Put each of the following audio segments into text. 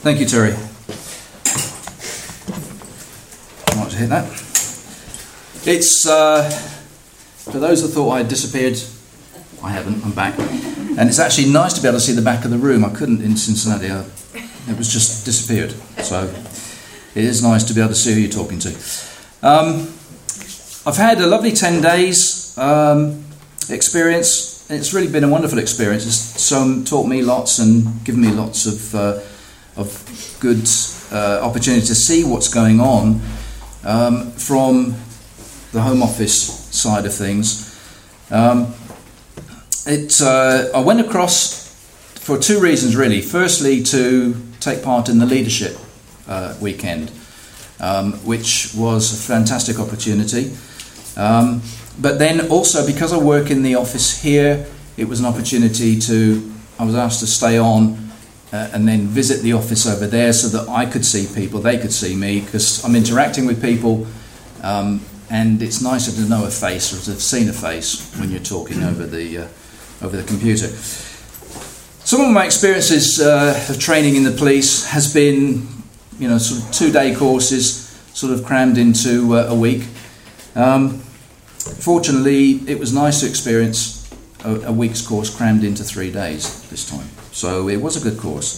Thank you, Terry. I want to hit that. It's, for those that thought I had disappeared, I haven't, I'm back. And it's actually nice to be able to see the back of the room. I couldn't in Cincinnati, it was just disappeared. So it is nice to be able to see who you're talking to. I've had a lovely 10 days experience. It's really been a wonderful experience. It's taught me lots and given me lots of good opportunity to see what's going on from the Home Office side of things. I went across for two reasons really. Firstly, to take part in the leadership weekend, which was a fantastic opportunity. But then also because I work in the office here, it was an opportunity I was asked to stay on and then visit the office over there so that I could see people, they could see me, because I'm interacting with people, and it's nicer to know a face or to have seen a face when you're talking over the computer. Some of my experiences of training in the police has been, sort of 2-day courses, sort of crammed into a week. Fortunately, it was nice to experience a week's course crammed into 3 days this time. So it was a good course.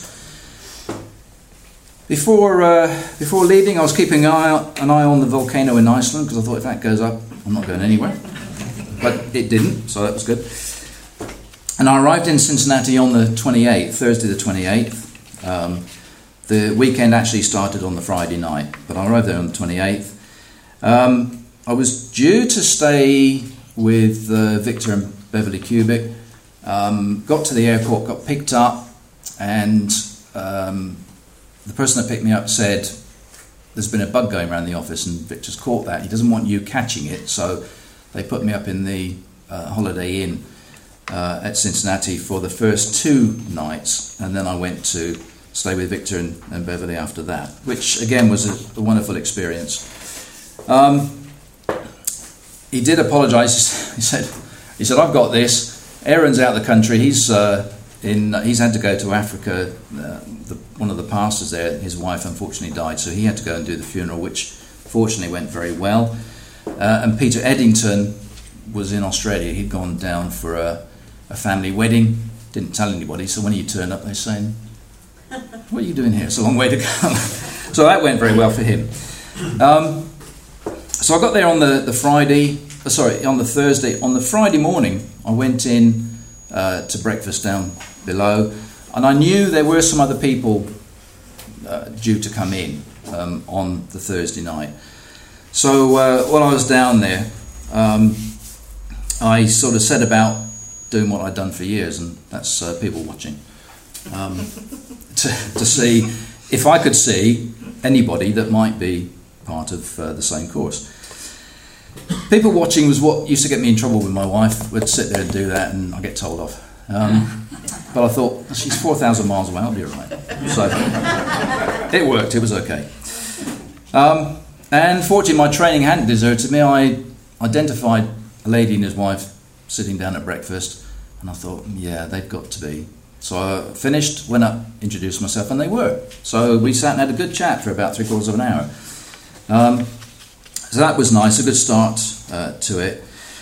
Before leaving, I was keeping an eye on the volcano in Iceland, because I thought if that goes up, I'm not going anywhere. But it didn't, so that was good. And I arrived in Cincinnati on the 28th, Thursday the 28th. The weekend actually started on the Friday night, but I arrived there on the 28th. I was due to stay with Victor and Beverly Cubic. Got to the airport, got picked up, and the person that picked me up said, there's been a bug going around the office and Victor's caught that. He doesn't want you catching it, so they put me up in the Holiday Inn at Cincinnati for the first 2 nights, and then I went to stay with Victor and Beverly after that, which again was a wonderful experience. He did apologise. He said, I've got this. Aaron's out of the country. He's had to go to Africa. One of the pastors there, his wife unfortunately died, so he had to go and do the funeral, which fortunately went very well. And Peter Eddington was in Australia. He'd gone down for a family wedding. Didn't tell anybody. So when he turned up, they're saying, "What are you doing here? It's a long way to go." So that went very well for him. So I got there on the Thursday. On the Friday morning, I went in to breakfast down below, and I knew there were some other people due to come in on the Thursday night. So while I was down there, I sort of set about doing what I'd done for years, and that's people watching, to see if I could see anybody that might be part of the same course. People watching was what used to get me in trouble with my wife. We'd sit there and do that, and I'd get told off. But I thought, she's 4,000 miles away, I'll be all right. So it worked, it was okay. And fortunately, my training hadn't deserted me. I identified a lady and his wife sitting down at breakfast, and I thought, yeah, they've got to be. So I finished, went up, introduced myself, and they were. So we sat and had a good chat for about 3/4 of an hour. So that was nice, a good start to it.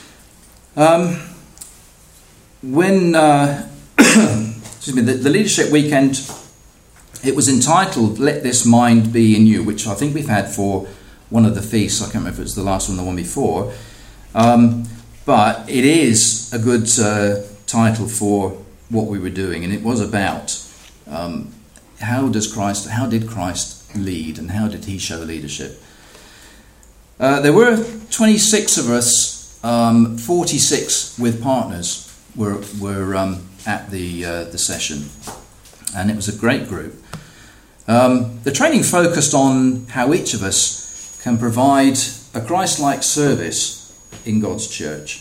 The leadership weekend, it was entitled "Let This Mind Be in You," which I think we've had for one of the feasts. I can't remember if it was the last one or the one before. But it is a good title for what we were doing, and it was about how did Christ lead, and how did he show leadership? There were 26 of us, 46 with partners were at the session, and it was a great group. The training focused on how each of us can provide a Christ-like service in God's church.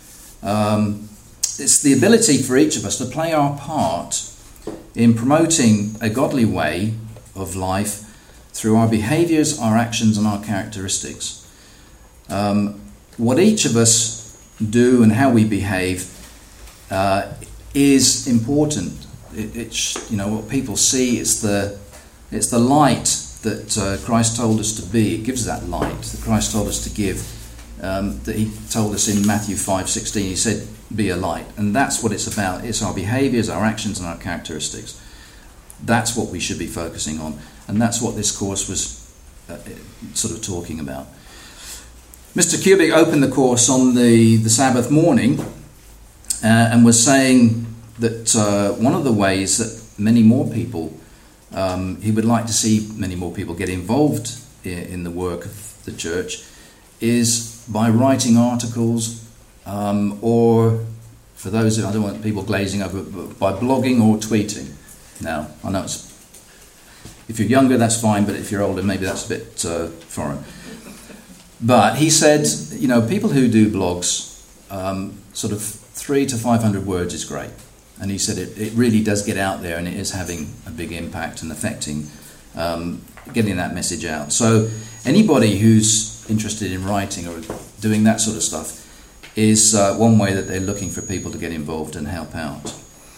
It's the ability for each of us to play our part in promoting a godly way of life through our behaviours, our actions and our characteristics. What each of us do and how we behave is important. What people see is the It's the light that Christ told us to be. It gives that light that Christ told us to give, that he told us in Matthew 5:16. He said, be a light. And that's what it's about. It's our behaviours, our actions and our characteristics. That's what we should be focusing on. And that's what this course was sort of talking about. Mr. Kubik opened the course on the Sabbath morning and was saying that one of the ways that many more people, he would like to see many more people get involved in the work of the church, is by writing articles or, for those who, I don't want people glazing over, but by blogging or tweeting. Now, I know if you're younger that's fine, but if you're older maybe that's a bit foreign. But he said, people who do blogs, sort of 300 to 500 words is great. And he said it really does get out there, and it is having a big impact and affecting, getting that message out. So anybody who's interested in writing or doing that sort of stuff is one way that they're looking for people to get involved and help out.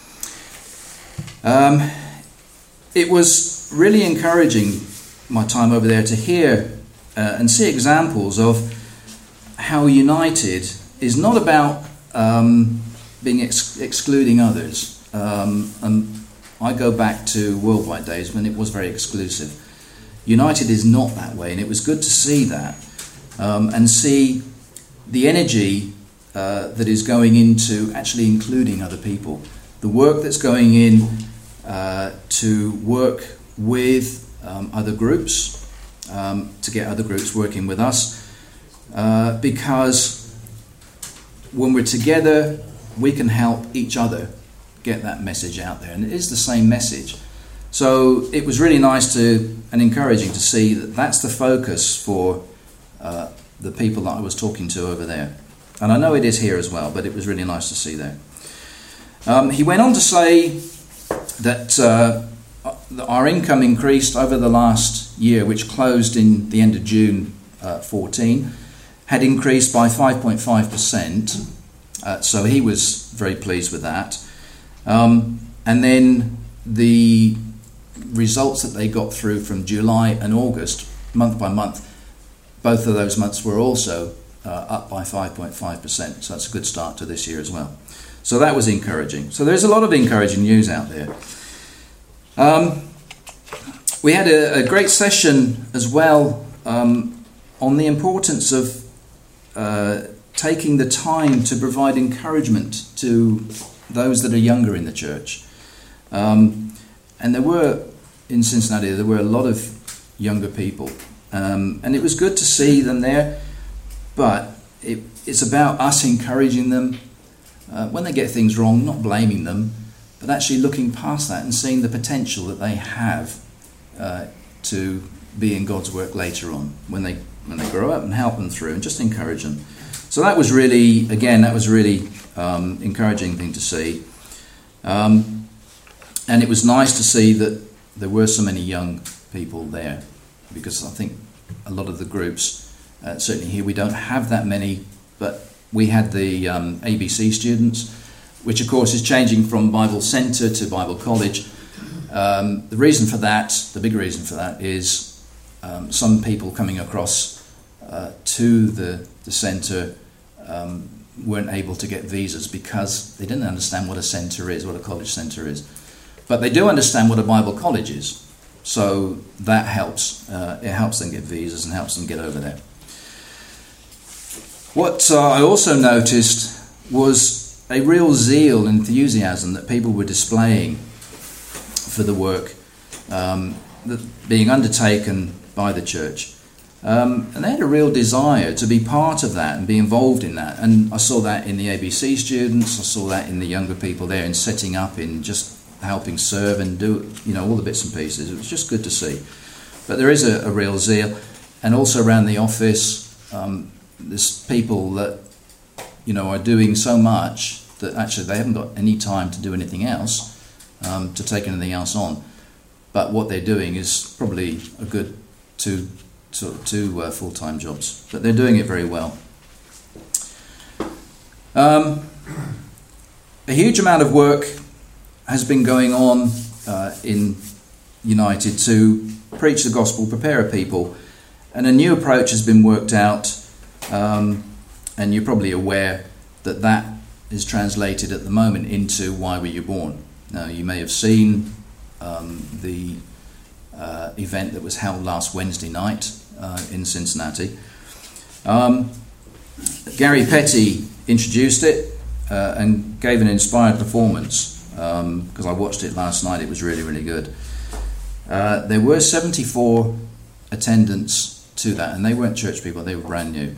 It was really encouraging, my time over there, to hear and see examples of how United is not about being excluding others. And I go back to worldwide days when it was very exclusive. United is not that way, and it was good to see that and see the energy that is going into actually including other people. The work that's going in to work with other groups, to get other groups working with us, because when we're together, we can help each other get that message out there, and it is the same message. So it was really nice and encouraging to see that that's the focus for the people that I was talking to over there. And I know it is here as well, but it was really nice to see there. He went on to say that our income increased over the last year, which closed in the end of June 14, had increased by 5.5%. So he was very pleased with that. And then the results that they got through from July and August, month by month, both of those months were also up by 5.5%. So that's a good start to this year as well. So that was encouraging. So there's a lot of encouraging news out there. We had a great session as well on the importance of taking the time to provide encouragement to those that are younger in the church. And there were, in Cincinnati, there were a lot of younger people. And it was good to see them there, but it's about us encouraging them when they get things wrong, not blaming them, but actually looking past that and seeing the potential that they have to be in God's work later on when they grow up, and help them through and just encourage them. So that was really, encouraging thing to see. And it was nice to see that there were so many young people there, because I think a lot of the groups, certainly here we don't have that many, but we had the ABC students, which of course is changing from Bible Centre to Bible College. The reason for that, the big reason for that, is some people coming across to the centre weren't able to get visas because they didn't understand what a centre is, what a college centre is. But they do understand what a Bible college is. So that helps. It helps them get visas and helps them get over there. What I also noticed was a real zeal and enthusiasm that people were displaying for the work being undertaken by the church. And they had a real desire to be part of that and be involved in that. And I saw that in the ABC students, I saw that in the younger people there in setting up, in just helping serve and do, all the bits and pieces. It was just good to see. But there is a real zeal. And also around the office, there's people that, are doing so much that actually they haven't got any time to do anything else, to take anything else on. But what they're doing is probably a good two full-time jobs, but they're doing it very well. A huge amount of work has been going on in united to preach the gospel, prepare a people, and a new approach has been worked out, and you're probably aware that that is translated at the moment into Why Were You Born? Now, you may have seen the event that was held last Wednesday night in Cincinnati. Gary Petty introduced it and gave an inspired performance, because I watched it last night. It was really, really good. There were 74 attendants to that, and they weren't church people, they were brand new.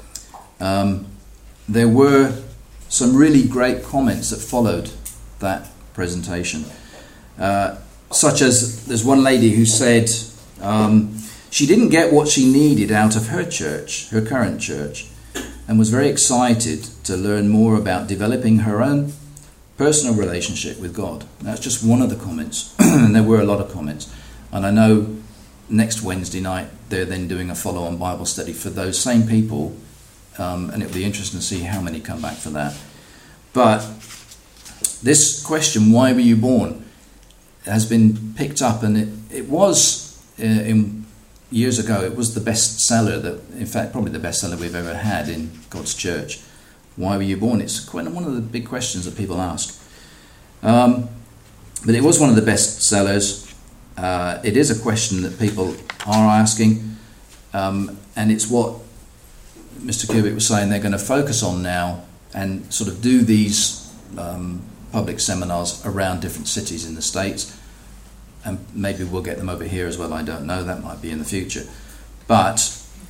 There were some really great comments that followed that presentation, such as there's one lady who said she didn't get what she needed out of her church, her current church, and was very excited to learn more about developing her own personal relationship with God. That's just one of the comments, and there were a lot of comments. And I know next Wednesday night they're then doing a follow-on Bible study for those same people, and it'll be interesting to see how many come back for that. But this question, why were you born, has been picked up, and it was in years ago. It was the bestseller that, in fact, probably the bestseller we've ever had in God's church. Why were you born? It's quite one of the big questions that people ask. But it was one of the bestsellers. It is a question that people are asking, and it's what Mr. Kubik was saying they're going to focus on now and sort of do these public seminars around different cities in the States, and maybe we'll get them over here as well. I don't know, that might be in the future. But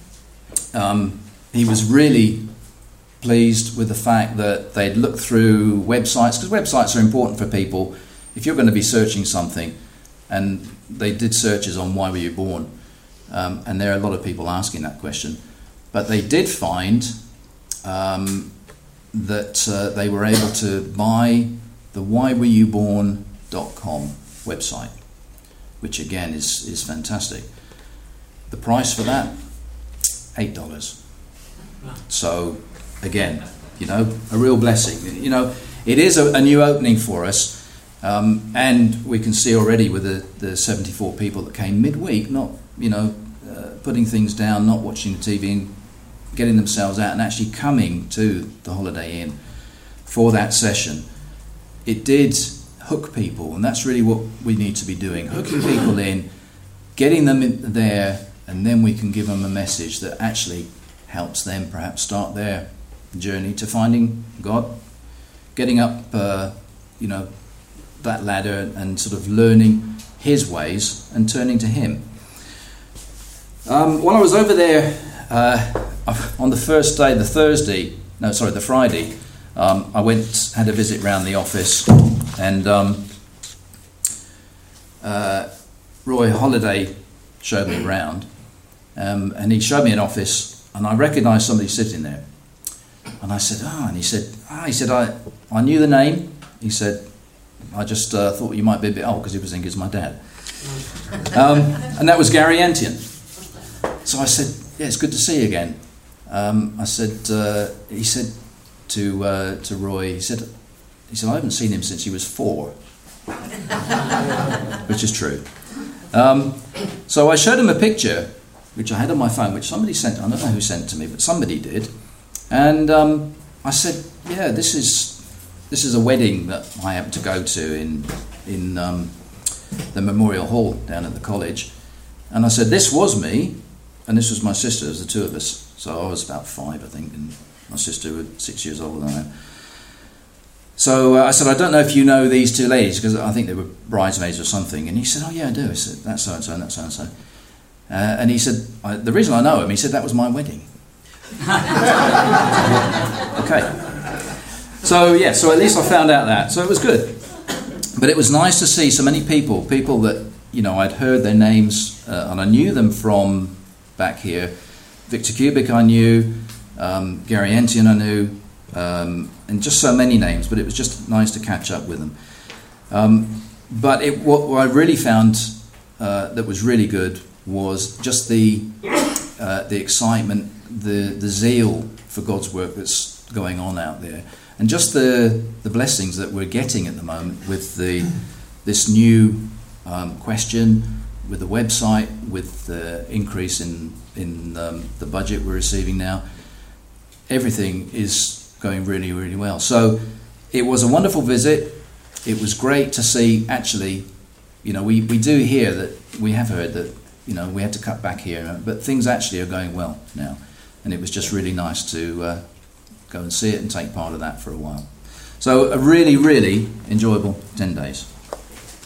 he was really pleased with the fact that they'd looked through websites, because websites are important for people. If you're going to be searching something, and they did searches on why were you born, and there are a lot of people asking that question, but they did find that they were able to buy the whywereyouborn.com website, which again is fantastic. The price for that, $8. So again, a real blessing. It is a new opening for us, and we can see already with the 74 people that came midweek, not putting things down, not watching the TV, and getting themselves out and actually coming to the Holiday Inn for that session. It did hook people, and that's really what we need to be doing, hooking people in, getting them in there, and then we can give them a message that actually helps them perhaps start their journey to finding God, getting up that ladder and sort of learning His ways and turning to Him. While I was over there on the first day, the Friday, I had a visit round the office, and Roy Holiday showed me around, and he showed me an office, and I recognised somebody sitting there, and I said, and he said, I knew the name. He said, I just thought you might be a bit old, because he was thinking it's my dad. And that was Gary Antian. So I said, yeah, it's good to see you again. He said to Roy, he said, I haven't seen him since he was 4, which is true. So I showed him a picture, which I had on my phone, which somebody sent. I don't know who sent it to me, but somebody did. And I said, yeah, this is a wedding that I happened to go to in the Memorial Hall down at the college. And I said, this was me, and this was my sister. It was the two of us. So I was about 5, I think, and my sister was 6 years older than I am. So I said, I don't know if you know these two ladies, because I think they were bridesmaids or something. And he said, oh yeah, I do. I said, that's so-and-so and that's so-and-so. And he said, the reason I know him, he said, that was my wedding. Okay. So at least I found out that. So it was good. But it was nice to see so many people that, I'd heard their names, and I knew them from back here. Victor Kubik I knew, Gary Antian I knew, and just so many names, but it was just nice to catch up with them. But what I really found that was really good was just the excitement, the zeal for God's work that's going on out there, and just the blessings that we're getting at the moment with this new question with the website, with the increase in the budget we're receiving now. Everything is going really, really well. So it was a wonderful visit. It was great to see, actually, we do hear that, we have heard that, we had to cut back here, but things actually are going well now. And it was just really nice to go and see it and take part of that for a while. So a really, really enjoyable 10 days.